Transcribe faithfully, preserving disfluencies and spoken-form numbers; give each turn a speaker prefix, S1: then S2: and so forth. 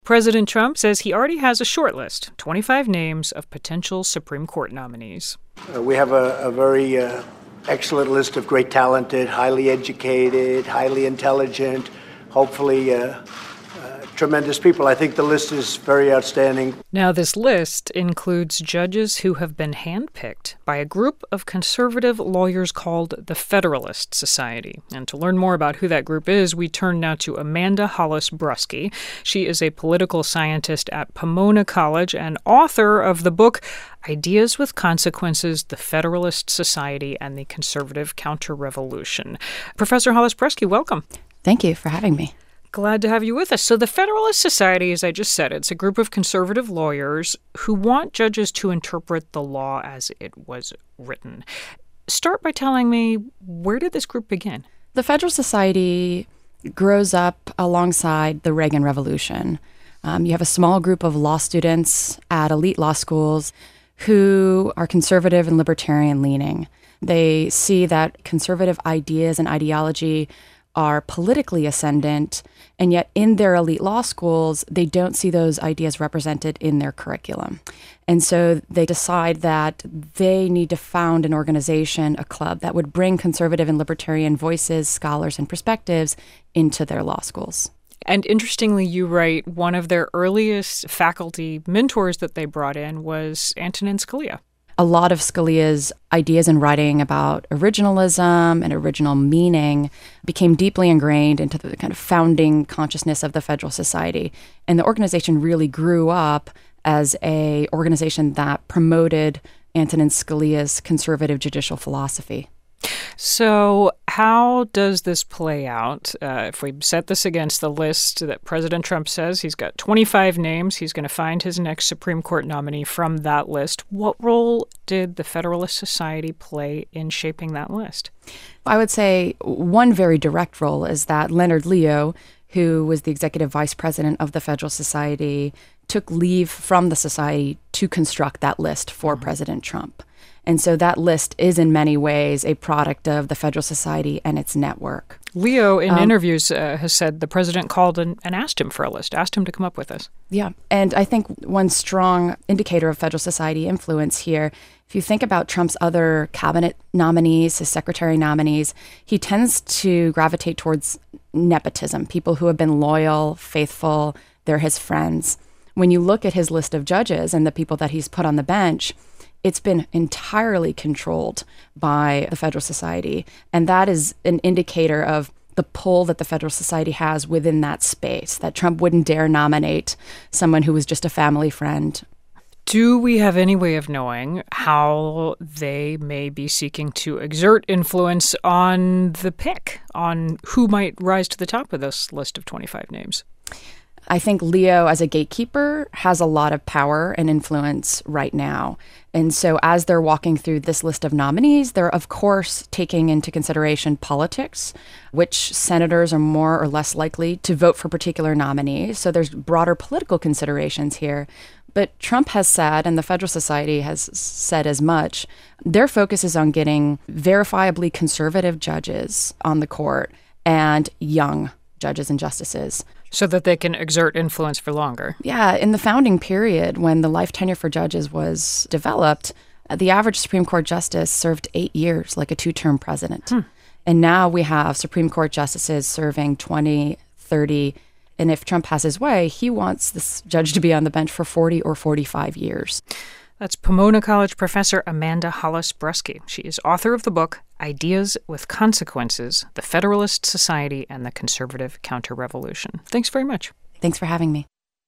S1: President Trump says he already has a short list, twenty-five names of potential Supreme Court nominees.
S2: Uh, we have a, a very uh, excellent list of great talented, highly educated, highly intelligent, hopefully uh, uh, tremendous people. I think the list is very outstanding.
S1: Now, this list includes judges who have been handpicked by a group of conservative lawyers called the Federalist Society. And to learn more about who that group is, we turn now to Amanda Hollis Brusky. She is a political scientist at Pomona College and author of the book Ideas with Consequences, the Federalist Society and the Conservative Counter-Revolution. Professor Hollis Brusky, welcome.
S3: Thank you for having me.
S1: Glad to have you with us. So the Federalist Society, as I just said, it's a group of conservative lawyers who want judges to interpret the law as it was written. Start by telling me, where did this group begin?
S3: The Federalist Society grows up alongside the Reagan Revolution. Um, you have a small group of law students at elite law schools who are conservative and libertarian leaning. They see that conservative ideas and ideology are politically ascendant, and yet in their elite law schools, they don't see those ideas represented in their curriculum. And so they decide that they need to found an organization, a club, that would bring conservative and libertarian voices, scholars, and perspectives into their law schools.
S1: And interestingly, you write one of their earliest faculty mentors that they brought in was Antonin Scalia.
S3: A lot of Scalia's ideas in writing about originalism and original meaning became deeply ingrained into the kind of founding consciousness of the Federalist Society. And the organization really grew up as an organization that promoted Antonin Scalia's conservative judicial philosophy.
S1: So how does this play out? Uh, if we set this against the list that President Trump says he's got twenty-five names, he's going to find his next Supreme Court nominee from that list. What role did the Federalist Society play in shaping that list?
S3: I would say one very direct role is that Leonard Leo, who was the executive vice president of the Federalist Society, took leave from the society to construct that list for mm-hmm. President Trump. And so that list is in many ways a product of the Federalist Society and its network.
S1: Leo, in
S3: um,
S1: interviews, uh, has said the president called and, and asked him for a list, asked him to come up with this.
S3: Yeah. And I think one strong indicator of Federalist Society influence here, if you think about Trump's other cabinet nominees, his secretary nominees, he tends to gravitate towards nepotism, people who have been loyal, faithful, they're his friends. When you look at his list of judges and the people that he's put on the bench, it's been entirely controlled by the Federalist Society. And that is an indicator of the pull that the Federalist Society has within that space, that Trump wouldn't dare nominate someone who was just a family friend.
S1: Do we have any way of knowing how they may be seeking to exert influence on the pick, on who might rise to the top of this list of twenty-five names?
S3: I think Leo, as a gatekeeper, has a lot of power and influence right now. And so as they're walking through this list of nominees, they're, of course, taking into consideration politics, which senators are more or less likely to vote for particular nominees. So there's broader political considerations here. But Trump has said, and the Federalist Society has said as much, their focus is on getting verifiably conservative judges on the court and young judges and justices.
S1: So that they can exert influence for longer.
S3: Yeah. In the founding period, when the life tenure for judges was developed, the average Supreme Court justice served eight years, like a two-term president. Hmm. And now we have Supreme Court justices serving twenty, thirty. And if Trump has his way, he wants this judge to be on the bench for forty or forty-five years.
S1: That's Pomona College professor Amanda Hollis Brusky. She is author of the book Ideas with Consequences, the Federalist Society and the Conservative Counter-Revolution. Thanks very much.
S3: Thanks for having me.